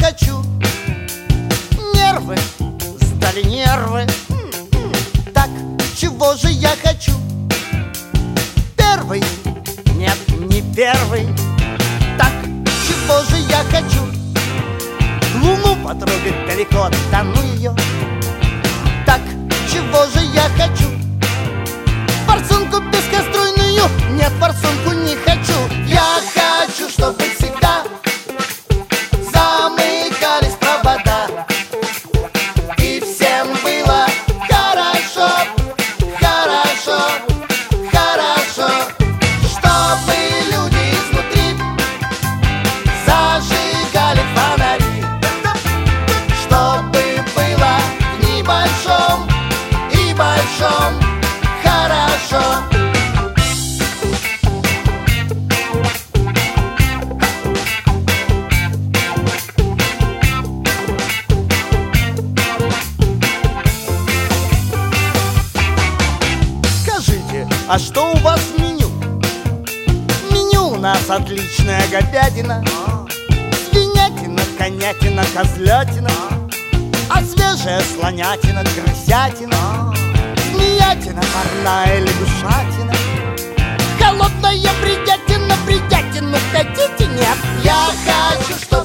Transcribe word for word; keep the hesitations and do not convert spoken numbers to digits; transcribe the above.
хочу. Нервы, сдали нервы. Так, чего же я хочу? Первый, нет, не первый. Так, чего же я хочу? Луну потрогать далеко, да ну ее. Так, чего же я хочу? Форсунку бесконструйную, нет, форсунку не хочу. Я хочу, чтобы всегда замыкались провода, и всем было хорошо, хорошо, хорошо. Чтобы люди изнутри зажигали фонари, чтобы было в небольшом и большом хорошо. Скажите, а что у вас в меню? Меню у нас отличная говядина, свинятина, конятина, козлятина, а свежая слонятина, крысятина, змеятина, парная лягушатина, холодная бредятина, бредятину хотите? Нет, я хочу, чтобы